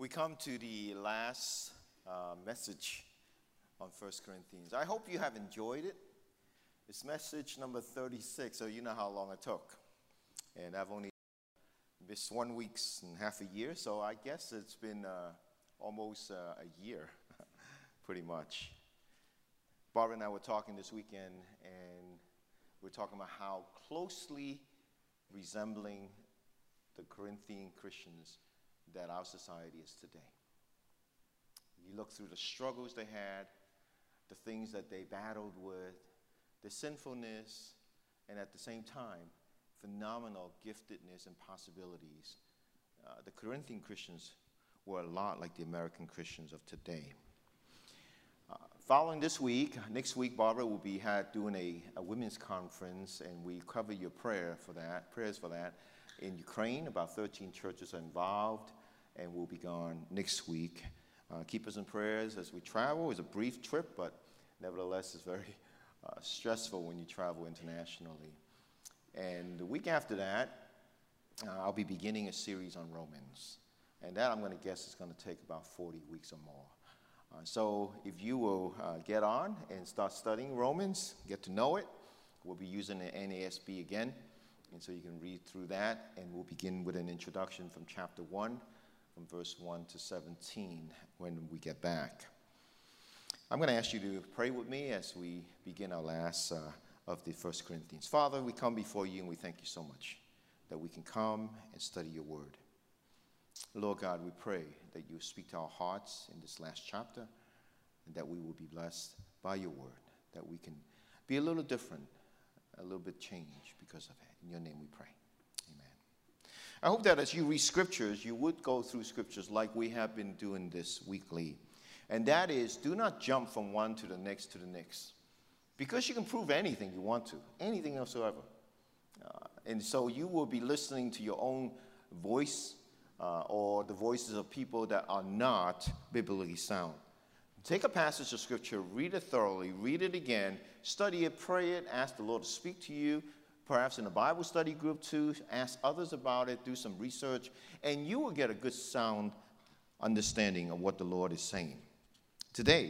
We come to the last message on 1 Corinthians. I hope you have enjoyed it. It's message number 36, so you know how long it took. And I've only missed 1 week and half a year, so I guess it's been almost a year, pretty much. Barbara and I were talking this weekend, and we're talking about how closely resembling the Corinthian Christians that our society is today. You look through the struggles they had, the things that they battled with, the sinfulness, and at the same time, phenomenal giftedness and possibilities. The Corinthian Christians were a lot like the American Christians of today. Following this week, next week, Barbara will be doing a women's conference, and we cover your prayers for that. In Ukraine, about 13 churches are involved, and we'll be gone next week. Keep us in prayers as we travel. It's a brief trip, but nevertheless, it's very stressful when you travel internationally. And the week after that, I'll be beginning a series on Romans. And that, I'm going to guess, is going to take about 40 weeks or more. So if you will get on and start studying Romans, get to know it, we'll be using the NASB again. And so you can read through that, and we'll begin with an introduction from chapter 1, from verse 1 to 17 when we get back. I'm going to ask you to pray with me as we begin our last of the 1 Corinthians. Father, we come before you, and we thank you so much that we can come and study your word. Lord God, we pray that you speak to our hearts in this last chapter, and that we will be blessed by your word, that we can be a little different, a little bit changed because of it. In your name we pray. Amen. I hope that as you read scriptures, you would go through scriptures like we have been doing this weekly. And that is, do not jump from one to the next to the next. Because you can prove anything you want to, anything whatsoever. And so you will be listening to your own voice or the voices of people that are not biblically sound. Take a passage of scripture, read it thoroughly, read it again, study it, pray it, ask the Lord to speak to you, perhaps in a Bible study group too, ask others about it, do some research, and you will get a good sound understanding of what the Lord is saying. Today,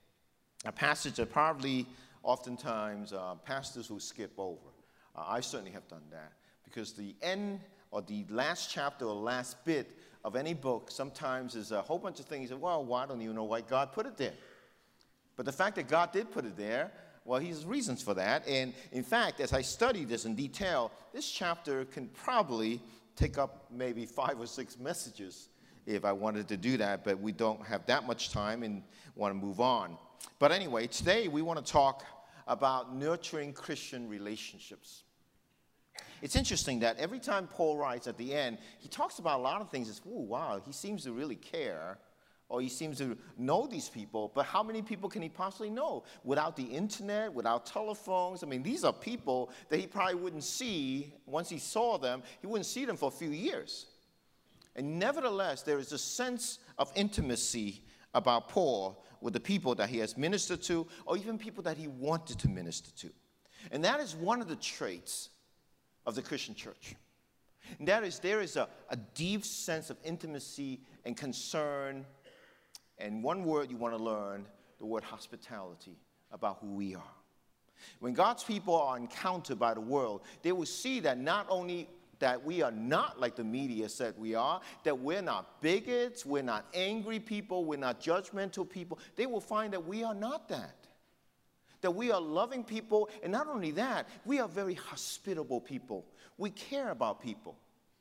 a passage that probably oftentimes pastors will skip over. I certainly have done that, because the end or the last chapter or last bit of any book sometimes is a whole bunch of things that, well, I don't even know why God put it there. But the fact that God did put it there, well, he has reasons for that. And in fact, as I study this in detail, this chapter can probably take up maybe 5 or 6 messages if I wanted to do that, but we don't have that much time and want to move on. But anyway, today we want to talk about nurturing Christian relationships. It's interesting that every time Paul writes at the end, he talks about a lot of things. It's, oh, wow, he seems to really care, or he seems to know these people, but how many people can he possibly know without the internet, without telephones? I mean, these are people that he probably wouldn't see. Once he saw them, he wouldn't see them for a few years. And nevertheless, there is a sense of intimacy about Paul with the people that he has ministered to, or even people that he wanted to minister to. And that is one of the traits of the Christian church. And that is, there is a deep sense of intimacy and concern, and one word you want to learn, the word hospitality, about who we are. When God's people are encountered by the world, they will see that not only that we are not like the media said we are, that we're not bigots, we're not angry people, we're not judgmental people. They will find that we are not that. That we are loving people, and not only that, we are very hospitable people. We care about people.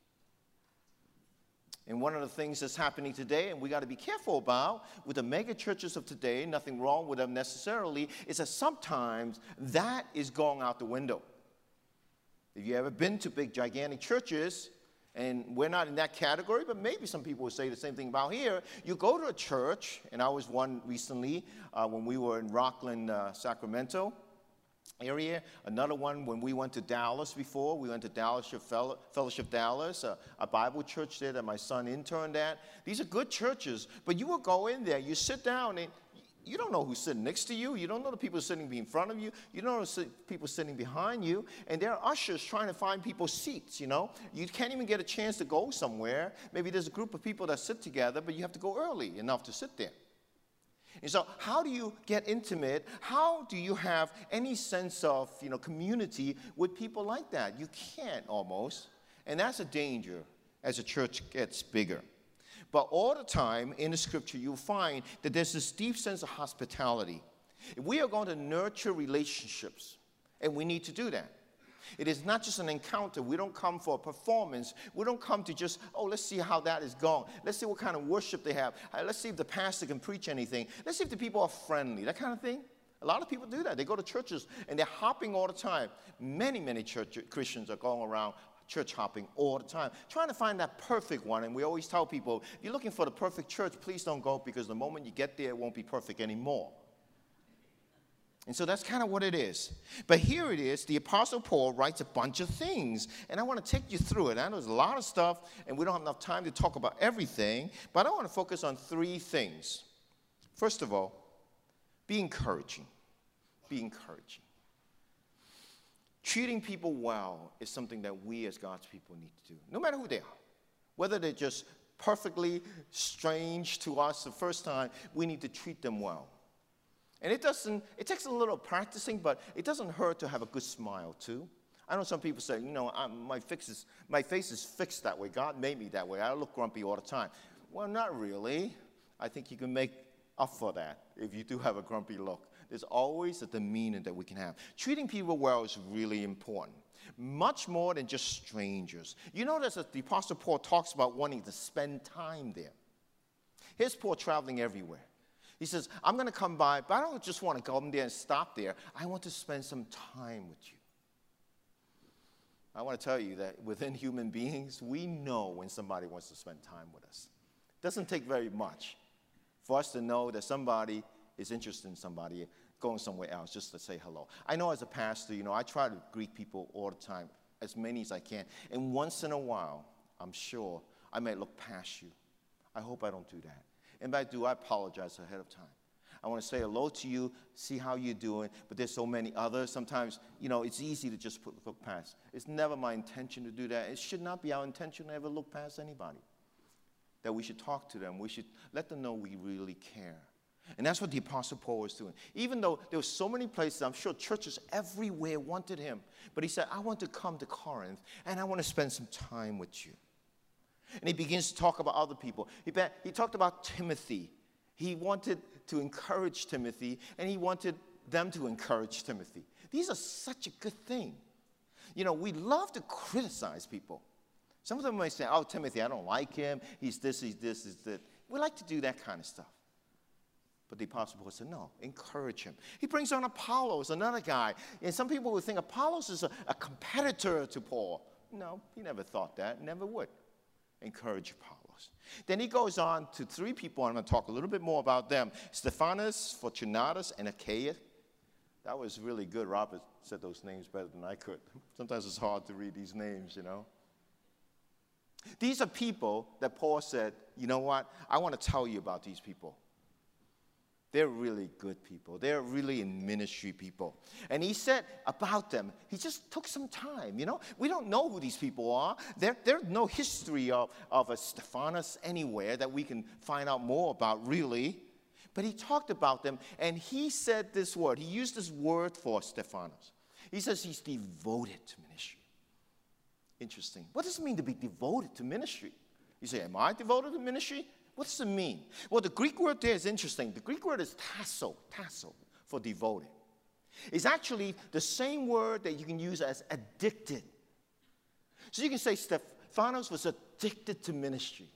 And one of the things that's happening today, and we got to be careful about, with the mega churches of today, nothing wrong with them necessarily, is that sometimes that is going out the window. If you've ever been to big, gigantic churches, and we're not in that category, but maybe some people would say the same thing about here. You go to a church, and I was one recently when we were in Rockland, Sacramento area. Another one when we went to Dallas before. We went to Dallas Fellowship Dallas, a Bible church there that my son interned at. These are good churches, but you will go in there, you sit down, and You don't know who's sitting next to you. You don't know the people sitting in front of you. You don't know the people sitting behind you. And there are ushers trying to find people seats, you know. You can't even get a chance to go somewhere. Maybe there's a group of people that sit together, but you have to go early enough to sit there. And so how do you get intimate? How do you have any sense of, you know, community with people like that? You can't almost. And that's a danger as a church gets bigger. But all the time in the scripture, you'll find that there's this deep sense of hospitality. If we are going to nurture relationships, and we need to do that. It is not just an encounter. We don't come for a performance. We don't come to just, oh, let's see how that is going. Let's see what kind of worship they have. Let's see if the pastor can preach anything. Let's see if the people are friendly, that kind of thing. A lot of people do that. They go to churches, and they're hopping all the time. Many, many Christians are going around church hopping all the time, trying to find that perfect one. And we always tell people, if you're looking for the perfect church, please don't go, because the moment you get there, it won't be perfect anymore. And so that's kind of what it is. But here it is. The Apostle Paul writes a bunch of things. And I want to take you through it. I know there's a lot of stuff, and we don't have enough time to talk about everything. But I want to focus on 3 things. First of all, be encouraging. Be encouraging. Treating people well is something that we as God's people need to do, no matter who they are. Whether they're just perfectly strange to us the first time, we need to treat them well. And it takes a little practicing, but it doesn't hurt to have a good smile too. I know some people say, you know, my face is fixed that way. God made me that way. I look grumpy all the time. Well, not really. I think you can make up for that if you do have a grumpy look. There's always a demeanor that we can have. Treating people well is really important. Much more than just strangers. You notice that the Apostle Paul talks about wanting to spend time there. Here's Paul traveling everywhere. He says, I'm going to come by, but I don't just want to come there and stop there. I want to spend some time with you. I want to tell you that within human beings, we know when somebody wants to spend time with us. It doesn't take very much for us to know that somebody is interested in somebody going somewhere else just to say hello. I know as a pastor, you know, I try to greet people all the time, as many as I can. And once in a while, I'm sure I may look past you. I hope I don't do that. And if I do, I apologize ahead of time. I want to say hello to you, see how you're doing, but there's so many others. Sometimes, you know, it's easy to just look past. It's never my intention to do that. It should not be our intention to ever look past anybody. That we should talk to them. We should let them know we really care. And that's what the Apostle Paul was doing. Even though there were so many places, I'm sure churches everywhere wanted him. But he said, I want to come to Corinth, and I want to spend some time with you. And he begins to talk about other people. He talked about Timothy. He wanted to encourage Timothy, and he wanted them to encourage Timothy. These are such a good thing. You know, we love to criticize people. Some of them may say, oh, Timothy, I don't like him. He's this, he's that. We like to do that kind of stuff. But the Apostle Paul said, no, encourage him. He brings on Apollos, another guy. And some people would think Apollos is a competitor to Paul. No, he never thought that, never would. Encourage Apollos. Then he goes on to 3 people. I'm going to talk a little bit more about them. Stephanas, Fortunatus, and Achaia. That was really good. Robert said those names better than I could. Sometimes it's hard to read these names, you know. These are people that Paul said, you know what? I want to tell you about these people. They're really good people. They're really in ministry people. And he said about them, he just took some time, you know. We don't know who these people are. There's no history of a Stephanas anywhere that we can find out more about, really. But he talked about them, and he said this word. He used this word for Stephanas. He says he's devoted to ministry. Interesting. What does it mean to be devoted to ministry? You say, am I devoted to ministry? What does it mean? Well, the Greek word there is interesting. The Greek word is tasso for devoted. It's actually the same word that you can use as addicted. So you can say Stephanos was addicted to ministry.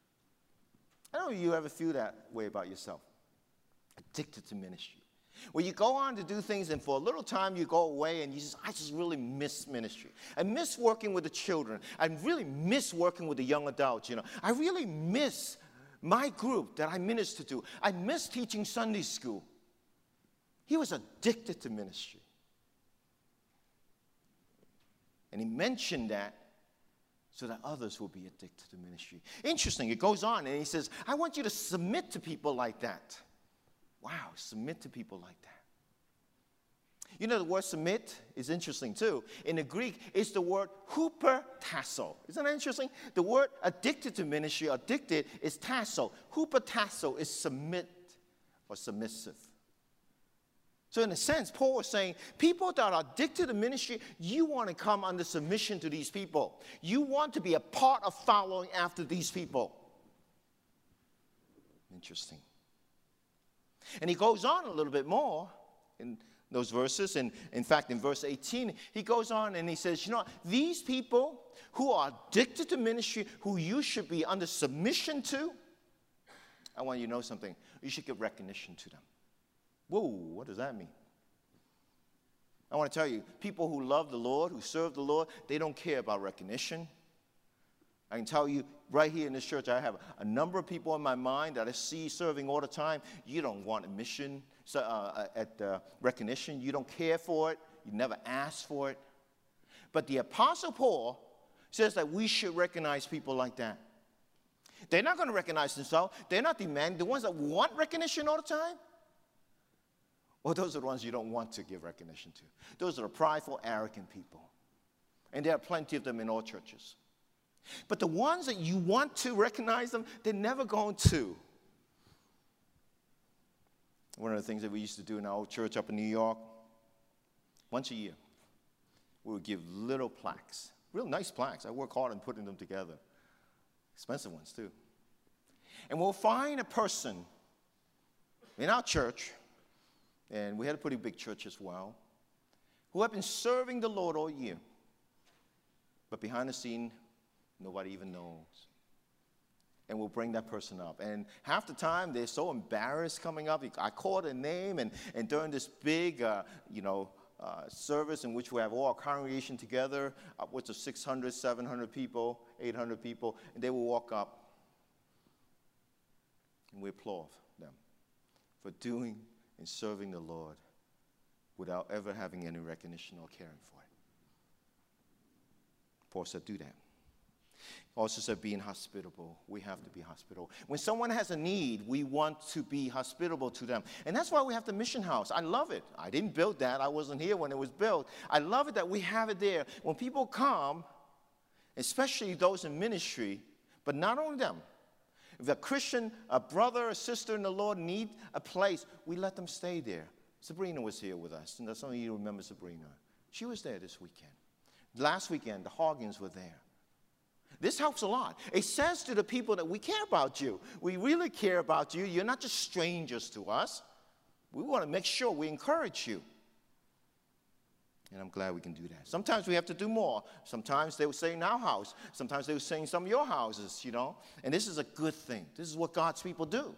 I don't know if you ever feel that way about yourself. Addicted to ministry. Where you go on to do things, and for a little time you go away, and I just really miss ministry. I miss working with the children. I really miss working with the young adults, you know. I really miss my group that I minister to. I miss teaching Sunday school. He was addicted to ministry. And he mentioned that so that others will be addicted to ministry. Interesting, it goes on, and he says, I want you to submit to people like that. Wow, submit to people like that. You know, the word submit is interesting too. In the Greek, it's the word hupertasso. Isn't that interesting? The word addicted to ministry, addicted, is tasso. Hupertasso is submit or submissive. So in a sense, Paul was saying, people that are addicted to ministry, you want to come under submission to these people. You want to be a part of following after these people. Interesting. And he goes on a little bit more in those verses. And in fact, in verse 18, he goes on and he says, you know, these people who are addicted to ministry, who you should be under submission to, I want you to know something. You should give recognition to them. Whoa, what does that mean? I want to tell you, people who love the Lord, who serve the Lord, they don't care about recognition. I can tell you, right here in this church, I have a number of people in my mind that I see serving all the time. You don't want a mission recognition. You don't care for it. You never ask for it. But the Apostle Paul says that we should recognize people like that. They're not going to recognize themselves. They're not demanding. The ones that want recognition all the time, well, those are the ones you don't want to give recognition to. Those are the prideful, arrogant people. And there are plenty of them in all churches. But the ones that you want to recognize them, they're never going to. One of the things that we used to do in our old church up in New York, once a year, we would give little plaques, real nice plaques. I work hard on putting them together. Expensive ones, too. And we'll find a person in our church, and we had a pretty big church as well, who have been serving the Lord all year. But behind the scene, nobody even knows. And we'll bring that person up. And half the time, they're so embarrassed coming up. I call their name, and during this big, service in which we have all our congregation together, upwards of 600, 700 people, 800 people, and they will walk up, and we applaud them for doing and serving the Lord without ever having any recognition or caring for it. Paul said, do that. Also said, being hospitable. We have to be hospitable. When someone has a need, we want to be hospitable to them. And that's why we have the mission house. I love it. I didn't build that. I wasn't here when it was built. I love it that we have it there. When people come, especially those in ministry, but not only them, if a Christian, a brother or sister in the Lord need a place, we let them stay there. Sabrina was here with us, and some of you remember Sabrina. She was there this weekend. Last weekend, the Hoggins were there. This helps a lot. It says to the people that we care about you. We really care about you. You're not just strangers to us. We want to make sure we encourage you. And I'm glad we can do that. Sometimes we have to do more. Sometimes they will stay in our house. Sometimes they will stay in some of your houses, you know. And this is a good thing. This is what God's people do.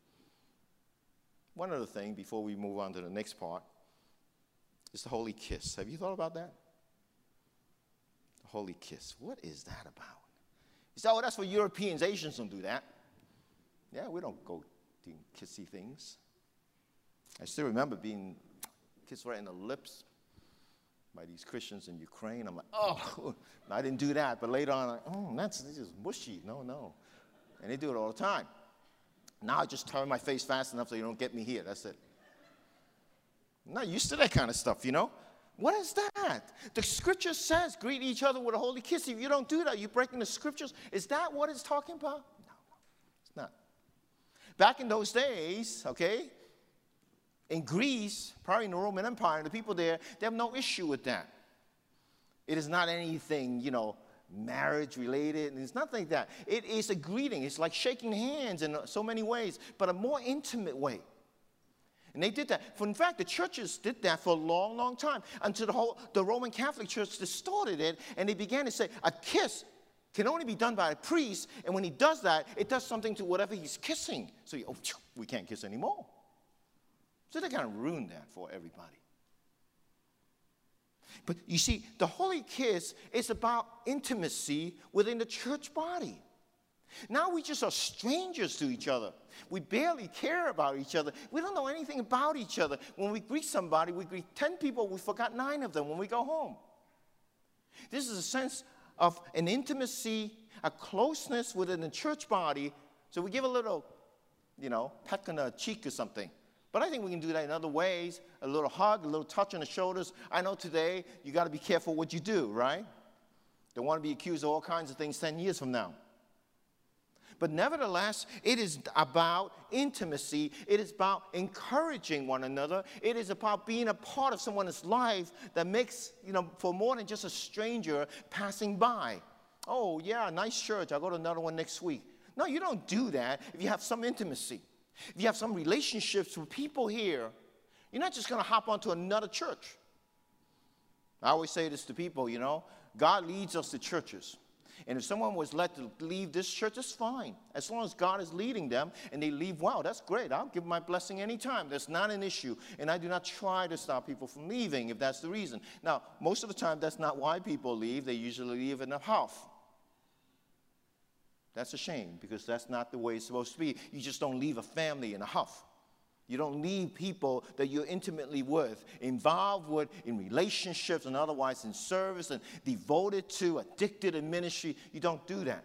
One other thing before we move on to the next part is the holy kiss. Have you thought about that? The holy kiss. What is that about? You say, oh, that's for Europeans. Asians don't do that. Yeah, we don't go do kissy things. I still remember being kissed right in the lips by these Christians in Ukraine. I'm like, oh, I didn't do that. But later on, I'm like, that's just mushy. No. And they do it all the time. Now I just turn my face fast enough so you don't get me here. That's it. I'm not used to that kind of stuff, you know. What is that? The scripture says, greet each other with a holy kiss. If you don't do that, you're breaking the scriptures. Is that what it's talking about? No, it's not. Back in those days, okay, in Greece, probably in the Roman Empire, the people there, they have no issue with that. It is not anything, you know, marriage related. It's nothing like that. It is a greeting. It's like shaking hands in so many ways, but a more intimate way. And they did that. In fact, the churches did that for a long, long time until the Roman Catholic Church distorted it, and they began to say a kiss can only be done by a priest, and when he does that, it does something to whatever he's kissing. So we can't kiss anymore. So they kind of ruined that for everybody. But you see, the holy kiss is about intimacy within the church body. Now we just are strangers to each other. We barely care about each other. We don't know anything about each other. When we greet somebody, we greet 10 people, we forgot 9 of them when we go home. This is a sense of an intimacy, a closeness within the church body. So we give a little, you know, peck on the cheek or something. But I think we can do that in other ways. A little hug, a little touch on the shoulders. I know today you got to be careful what you do, right? Don't want to be accused of all kinds of things 10 years from now. But nevertheless, it is about intimacy. It is about encouraging one another. It is about being a part of someone's life that makes, for more than just a stranger passing by. Oh, yeah, nice church. I'll go to another one next week. No, you don't do that if you have some intimacy. If you have some relationships with people here, you're not just going to hop onto another church. I always say this to people, God leads us to churches. And if someone was led to leave this church, it's fine. As long as God is leading them and they leave well, that's great. I'll give my blessing anytime. That's not an issue. And I do not try to stop people from leaving if that's the reason. Now, most of the time, that's not why people leave. They usually leave in a huff. That's a shame because that's not the way it's supposed to be. You just don't leave a family in a huff. You don't leave people that you're intimately with, involved with in relationships and otherwise in service and devoted to, addicted in ministry. You don't do that.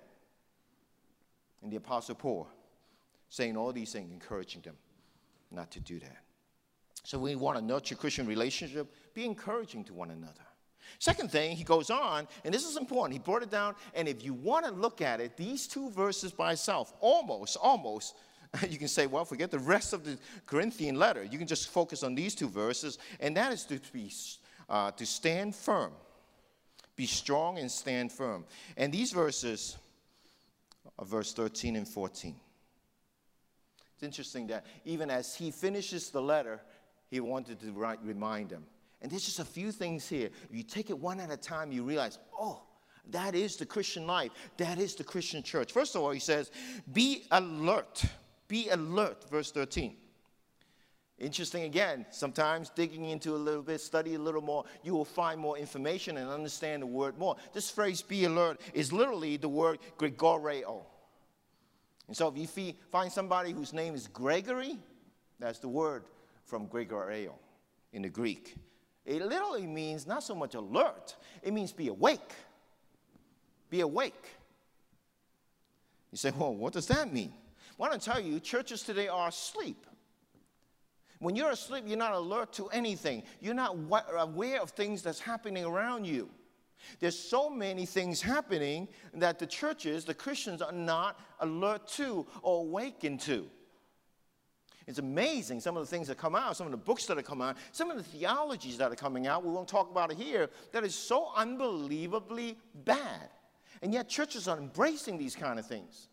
And the Apostle Paul saying all these things, encouraging them not to do that. So we want to nurture Christian relationship, be encouraging to one another. Second thing, he goes on, and this is important. He brought it down, and if you want to look at it, these two verses by itself, almost, you can say, well, forget the rest of the Corinthian letter. You can just focus on these two verses, and that is to stand firm. Be strong and stand firm. And these verses are verse 13 and 14. It's interesting that even as he finishes the letter, he wanted to remind them. And there's just a few things here. If you take it one at a time, you realize, oh, that is the Christian life. That is the Christian church. First of all, he says, be alert. Be alert, verse 13. Interesting again, sometimes digging into a little bit, study a little more, you will find more information and understand the word more. This phrase, be alert, is literally the word Gregoreo. And so if you find somebody whose name is Gregory, that's the word from Gregoreo in the Greek. It literally means not so much alert, it means be awake. Be awake. You say, well, what does that mean? Well, I want to tell you, churches today are asleep. When you're asleep, you're not alert to anything. You're not aware of things that's happening around you. There's so many things happening that the churches, the Christians, are not alert to or awakened to. It's amazing, some of the things that come out, some of the books that are coming out, some of the theologies that are coming out, we won't talk about it here, that is so unbelievably bad. And yet churches are embracing these kind of things.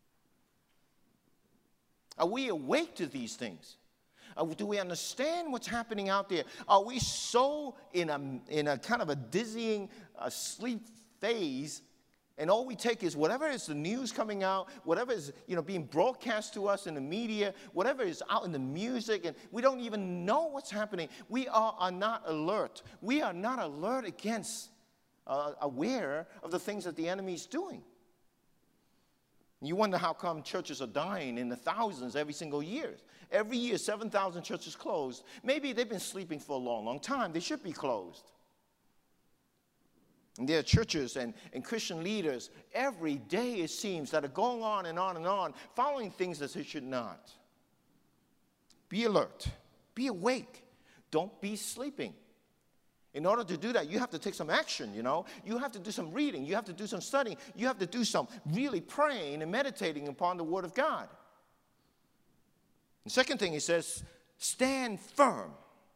Are we awake to these things? Do we understand what's happening out there? Are we so in a kind of a dizzying sleep phase, and all we take is whatever is the news coming out, whatever is being broadcast to us in the media, whatever is out in the music, and we don't even know what's happening. We are not alert. We are not alert against, aware of the things that the enemy is doing. You wonder how come churches are dying in the thousands every single year. Every year, 7,000 churches closed. Maybe they've been sleeping for a long, long time. They should be closed. And there are churches and Christian leaders every day, it seems, that are going on and on and on, following things that they should not. Be alert. Be awake. Don't be sleeping. In order to do that, you have to take some action, You have to do some reading. You have to do some studying. You have to do some really praying and meditating upon the Word of God. The second thing he says, stand firm.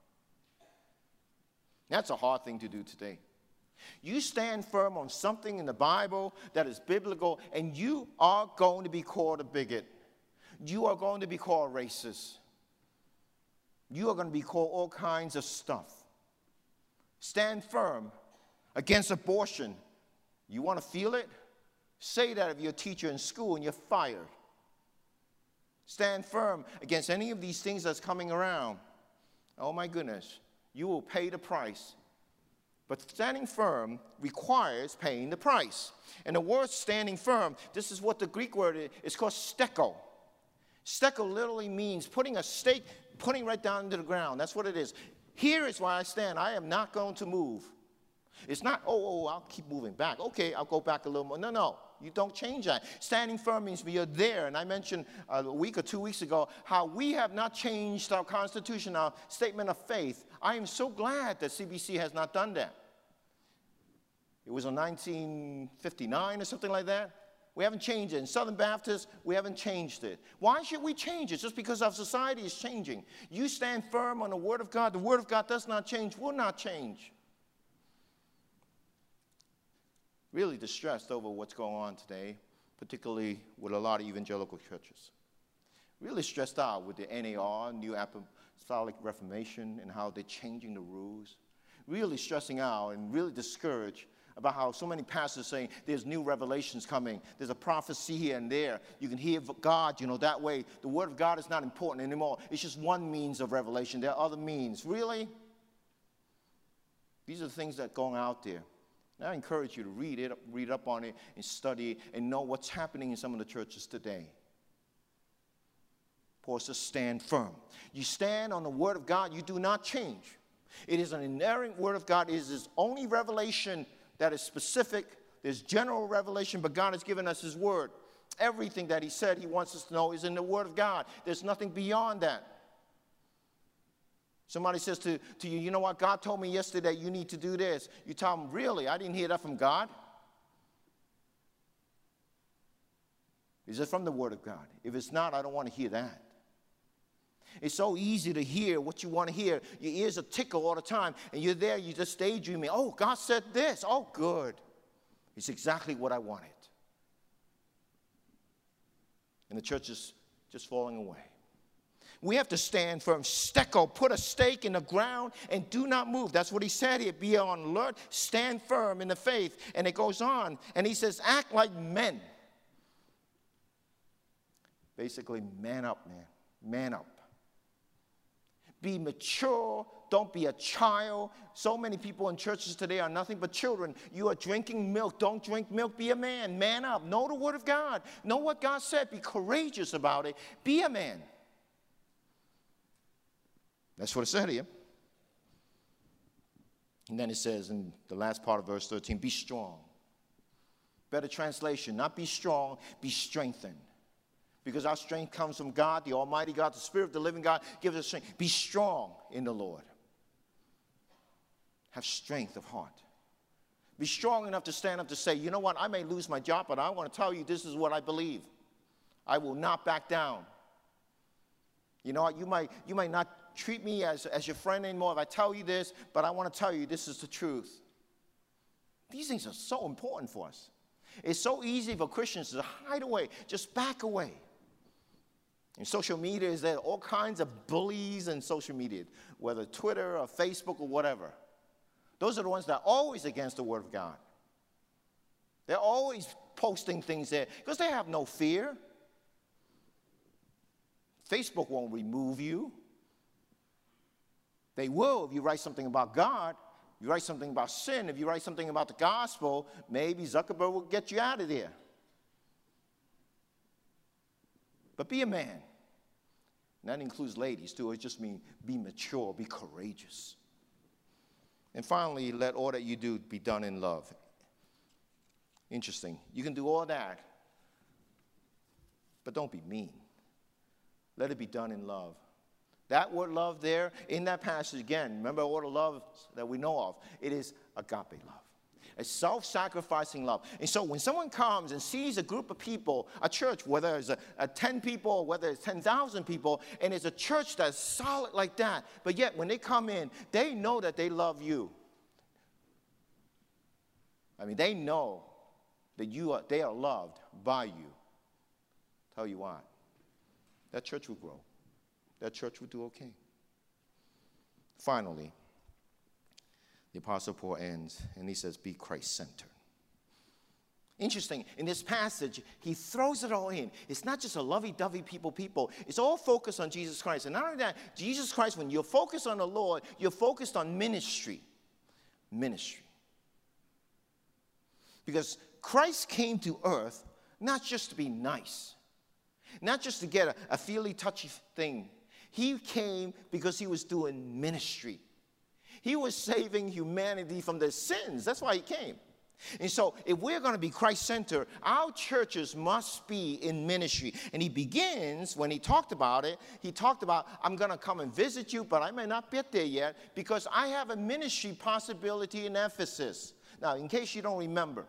That's a hard thing to do today. You stand firm on something in the Bible that is biblical, and you are going to be called a bigot. You are going to be called racist. You are going to be called all kinds of stuff. Stand firm against abortion. You want to feel it? Say that if you're a teacher in school and you're fired. Stand firm against any of these things that's coming around. Oh my goodness, you will pay the price. But standing firm requires paying the price. And the word standing firm, this is what the Greek word is. It's called steko. Steko literally means putting a stake, putting right down into the ground. That's what it is. Here is where I stand. I am not going to move. It's not, I'll keep moving back. Okay, I'll go back a little more. No, you don't change that. Standing firm means you're there. And I mentioned a week or 2 weeks ago how we have not changed our Constitution, our statement of faith. I am so glad that CBC has not done that. It was in 1959 or something like that. We haven't changed it. In Southern Baptist, we haven't changed it. Why should we change it? Just because our society is changing. You stand firm on the Word of God. The Word of God does not change, will not change. Really distressed over what's going on today, particularly with a lot of evangelical churches. Really stressed out with the NAR, New Apostolic Reformation, and how they're changing the rules. Really stressing out and really discouraged about how so many pastors saying there's new revelations coming. There's a prophecy here and there. You can hear God, that way. The Word of God is not important anymore. It's just one means of revelation. There are other means. Really? These are the things that are going out there. And I encourage you to read up on it and study it and know what's happening in some of the churches today. Paul says, stand firm. You stand on the Word of God. You do not change. It is an inerrant Word of God. It is His only revelation that is specific. There's general revelation, but God has given us His Word. Everything that He said He wants us to know is in the Word of God. There's nothing beyond that. Somebody says to you, you know what, God told me yesterday you need to do this. You tell them, really? I didn't hear that from God. Is it from the Word of God? If it's not, I don't want to hear that. It's so easy to hear what you want to hear. Your ears are tickle all the time, and you're there, you're just daydreaming. Oh, God said this. Oh, good. It's exactly what I wanted. And the church is just falling away. We have to stand firm. Steko, put a stake in the ground and do not move. That's what he said here. Be on alert. Stand firm in the faith. And it goes on. And he says, act like men. Basically, man up, man. Man up. Be mature. Don't be a child. So many people in churches today are nothing but children. You are drinking milk. Don't drink milk. Be a man. Man up. Know the Word of God. Know what God said. Be courageous about it. Be a man. That's what it said here. And then it says in the last part of verse 13, be strong. Better translation, not be strong, be strengthened. Because our strength comes from God, the Almighty God, the Spirit of the living God gives us strength. Be strong in the Lord. Have strength of heart. Be strong enough to stand up to say, you know what, I may lose my job, but I want to tell you this is what I believe. I will not back down. You know what, you might not treat me as your friend anymore if I tell you this, but I want to tell you this is the truth. These things are so important for us. It's so easy for Christians to hide away, just back away. And social media is there, all kinds of bullies in social media, whether Twitter or Facebook or whatever. Those are the ones that are always against the Word of God. They're always posting things there because they have no fear. Facebook won't remove you. They will if you write something about God. If you write something about sin, if you write something about the gospel, maybe Zuckerberg will get you out of there. But be a man. And that includes ladies too. It just means be mature, be courageous. And finally, let all that you do be done in love. Interesting. You can do all that, but don't be mean. Let it be done in love. That word love there, in that passage again, remember all the love that we know of, it is agape love. A self-sacrificing love. And so when someone comes and sees a group of people, a church, whether it's a 10 people or whether it's 10,000 people, and it's a church that's solid like that, but yet when they come in, they know that they love you. I mean, they know that they are loved by you. Tell you what, that church will grow. That church will do okay. Finally, the Apostle Paul ends, and he says, be Christ-centered. Interesting, in this passage, he throws it all in. It's not just a lovey-dovey people. It's all focused on Jesus Christ. And not only that, Jesus Christ, when you're focused on the Lord, you're focused on ministry. Ministry. Because Christ came to earth not just to be nice, not just to get a feely, touchy thing. He came because he was doing ministry. He was saving humanity from their sins. That's why he came. And so if we're going to be Christ-centered, our churches must be in ministry. And he begins, when he talked about it, he talked about, I'm going to come and visit you, but I may not get there yet because I have a ministry possibility in Ephesus. Now, in case you don't remember,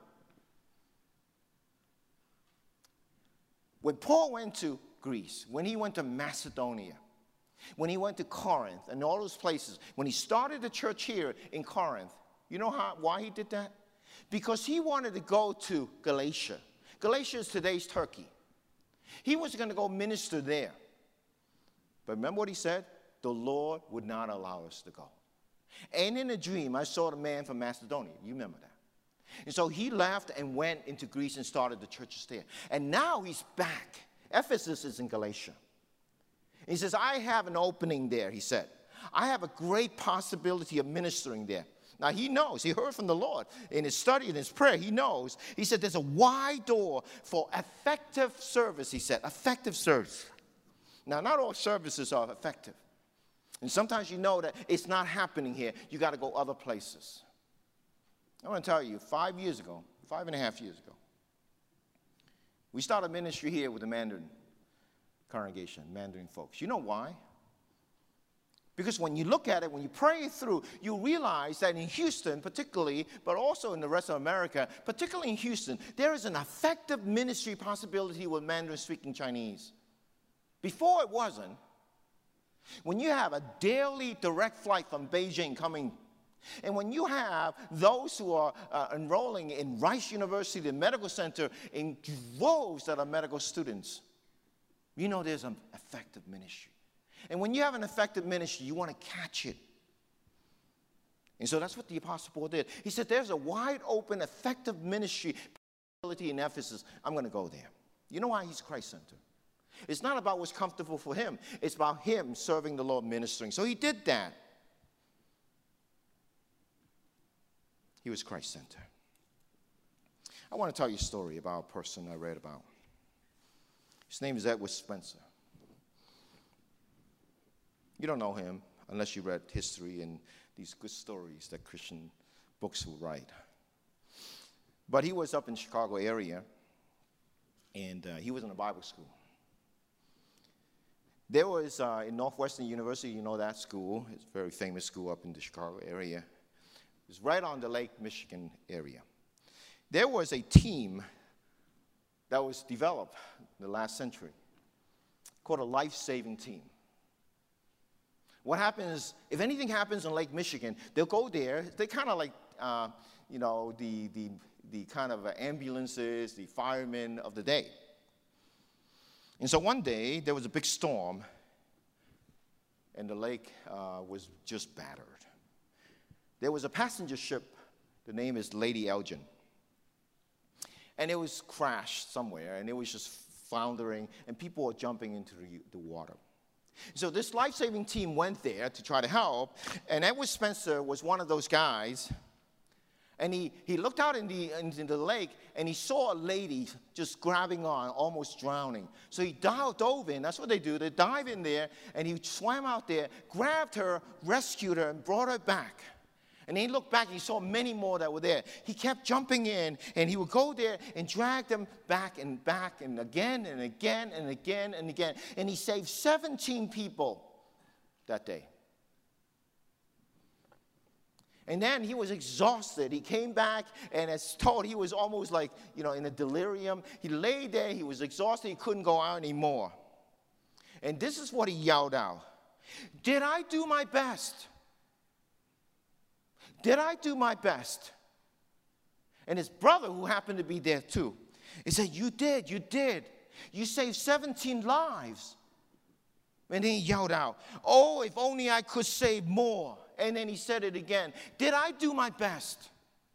when Paul went to Greece, when he went to Macedonia, when he went to Corinth and all those places, when he started the church here in Corinth, you know why he did that? Because he wanted to go to Galatia. Galatia is today's Turkey. He was going to go minister there. But remember what he said? The Lord would not allow us to go. And in a dream, I saw the man from Macedonia. You remember that. And so he left and went into Greece and started the churches there. And now he's back. Ephesus is in Galatia. He says, I have an opening there, he said. I have a great possibility of ministering there. Now, he knows. He heard from the Lord in his study, in his prayer. He knows. He said there's a wide door for effective service, he said. Effective service. Now, not all services are effective. And sometimes you know that it's not happening here. You got to go other places. I want to tell you, 5.5 years ago, we started ministry here with the Mandarin congregation, Mandarin folks. You know why? Because when you look at it, when you pray it through, you realize that in Houston particularly, but also in the rest of America, particularly in Houston, there is an effective ministry possibility with Mandarin-speaking Chinese. Before it wasn't. When you have a daily direct flight from Beijing coming, and when you have those who are enrolling in Rice University, the medical center, in droves that are medical students, you know there's an effective ministry. And when you have an effective ministry, you want to catch it. And so that's what the Apostle Paul did. He said, there's a wide open, effective ministry in Ephesus. I'm going to go there. You know why he's Christ-centered? It's not about what's comfortable for him. It's about him serving the Lord, ministering. So he did that. He was Christ-centered. I want to tell you a story about a person I read about. His name is Edward Spencer. You don't know him unless you read history and these good stories that Christian books will write. But he was up in the Chicago area, and he was in a Bible school. There was, in Northwestern University, you know that school. It's a very famous school up in the Chicago area. It was right on the Lake Michigan area. There was a team that was developed in the last century called a life-saving team. What happens, if anything happens in Lake Michigan, they'll go there. They kind of like, the kind of ambulances, the firemen of the day. And so one day, there was a big storm, and the lake was just battered. There was a passenger ship. The name is Lady Elgin. And it was crashed somewhere, and it was just floundering, and people were jumping into the water. So this life-saving team went there to try to help, and Edward Spencer was one of those guys, and he looked out into the lake, and he saw a lady just grabbing on, almost drowning. So he dove in. That's what they do. They dive in there, and he swam out there, grabbed her, rescued her, and brought her back. And then he looked back, and he saw many more that were there. He kept jumping in, and he would go there and drag them back, and again, and again, and again, and again. And he saved 17 people that day. And then he was exhausted. He came back, and as told, he was almost like, in a delirium. He lay there. He was exhausted. He couldn't go out anymore. And this is what he yelled out. Did I do my best? Did I do my best? And his brother, who happened to be there too, he said, you did. You saved 17 lives. And then he yelled out, oh, if only I could save more. And then he said it again. Did I do my best?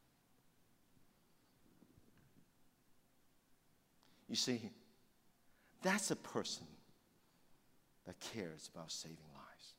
You see, that's a person that cares about saving lives.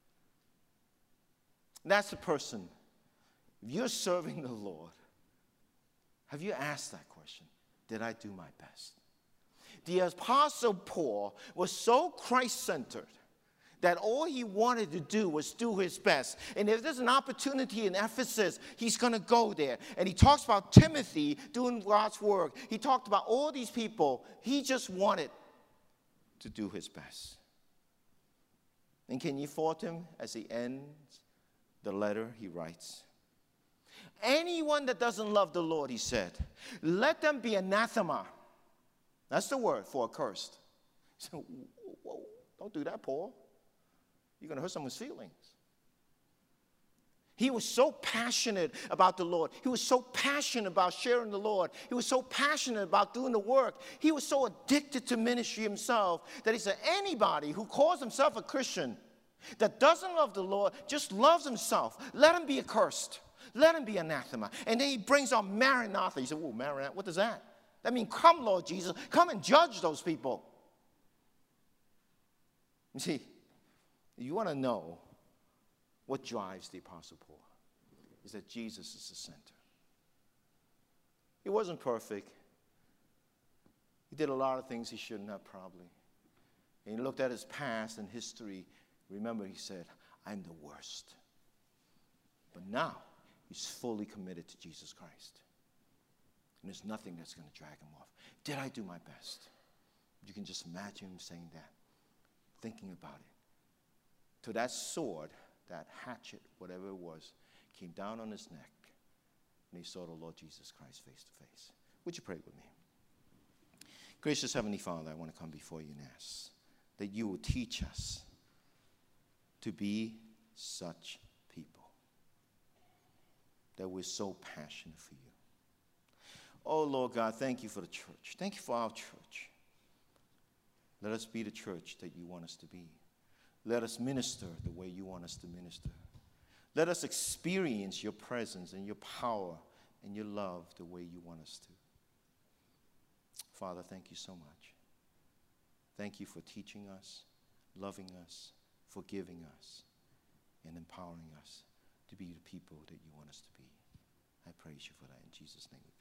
That's a person. If you're serving the Lord, have you asked that question? Did I do my best? The Apostle Paul was so Christ-centered that all he wanted to do was do his best. And if there's an opportunity in Ephesus, he's going to go there. And he talks about Timothy doing God's work. He talked about all these people. He just wanted to do his best. And can you fault him as he ends the letter he writes? Anyone that doesn't love the Lord, he said, let them be anathema. That's the word for accursed. So, whoa, don't do that, Paul. You're going to hurt someone's feelings. He was so passionate about the Lord. He was so passionate about sharing the Lord. He was so passionate about doing the work. He was so addicted to ministry himself that he said anybody who calls himself a Christian that doesn't love the Lord, just loves himself, let him be accursed. Let him be anathema. And then he brings on Maranatha. He said, "Whoa, Maranatha, what is that?" That means, come, Lord Jesus, come and judge those people. You see, you want to know what drives the Apostle Paul, is that Jesus is the center. He wasn't perfect. He did a lot of things he shouldn't have probably. And he looked at his past and history. Remember, he said, I'm the worst. But now, he's fully committed to Jesus Christ. And there's nothing that's going to drag him off. Did I do my best? You can just imagine him saying that, thinking about it. So that sword, that hatchet, whatever it was, came down on his neck, and he saw the Lord Jesus Christ face to face. Would you pray with me? Gracious Heavenly Father, I want to come before you and ask that you will teach us to be such people, that we're so passionate for you. Oh, Lord God, thank you for the church. Thank you for our church. Let us be the church that you want us to be. Let us minister the way you want us to minister. Let us experience your presence and your power and your love the way you want us to. Father, thank you so much. Thank you for teaching us, loving us, forgiving us, and empowering us to be the people that you want us to be. I praise you for that in Jesus' name.